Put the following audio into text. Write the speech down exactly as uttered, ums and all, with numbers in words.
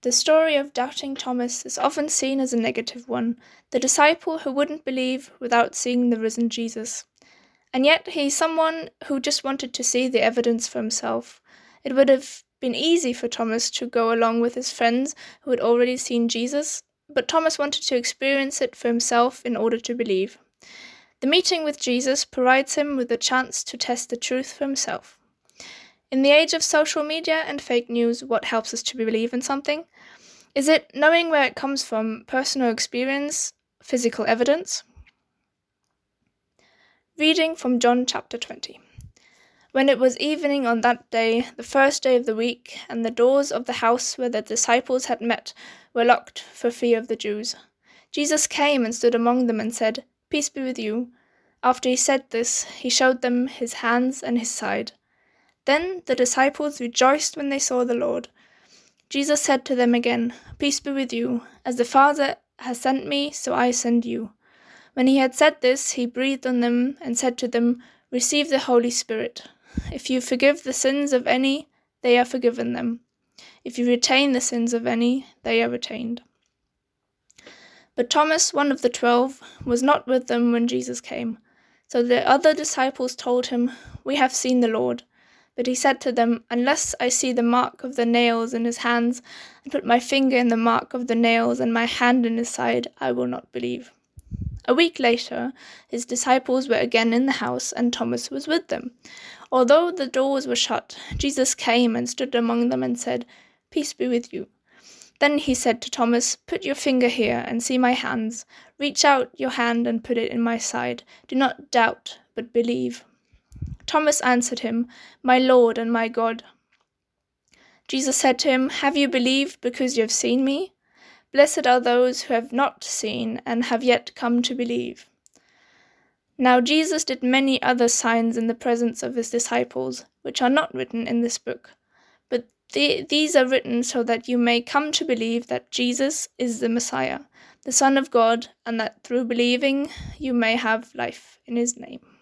The story of doubting Thomas is often seen as a negative one, the disciple who wouldn't believe without seeing the risen Jesus. And yet he's someone who just wanted to see the evidence for himself. It would have been easy for Thomas to go along with his friends who had already seen Jesus, but Thomas wanted to experience it for himself in order to believe. The meeting with Jesus provides him with a chance to test the truth for himself. In the age of social media and fake news, what helps us to believe in something? Is it knowing where it comes from, personal experience, physical evidence? Reading from John chapter twenty. When it was evening on that day, the first day of the week, and the doors of the house where the disciples had met were locked for fear of the Jews, Jesus came and stood among them and said, "Peace be with you." After he said this, he showed them his hands and his side. Then the disciples rejoiced when they saw the Lord. Jesus said to them again, "Peace be with you. As the Father has sent me, so I send you." When he had said this, he breathed on them and said to them, "Receive the Holy Spirit. If you forgive the sins of any, they are forgiven them. If you retain the sins of any, they are retained." But Thomas, one of the twelve, was not with them when Jesus came. So the other disciples told him, "We have seen the Lord." But he said to them, "Unless I see the mark of the nails in his hands, and put my finger in the mark of the nails, and my hand in his side, I will not believe." A week later, his disciples were again in the house, and Thomas was with them. Although the doors were shut, Jesus came and stood among them and said, "Peace be with you." Then he said to Thomas, "Put your finger here and see my hands. Reach out your hand and put it in my side. Do not doubt, but believe." Thomas answered him, "My Lord and my God." Jesus said to him, "Have you believed because you have seen me? Blessed are those who have not seen and have yet come to believe." Now Jesus did many other signs in the presence of his disciples, which are not written in this book. But the, these are written so that you may come to believe that Jesus is the Messiah, the Son of God, and that through believing you may have life in his name.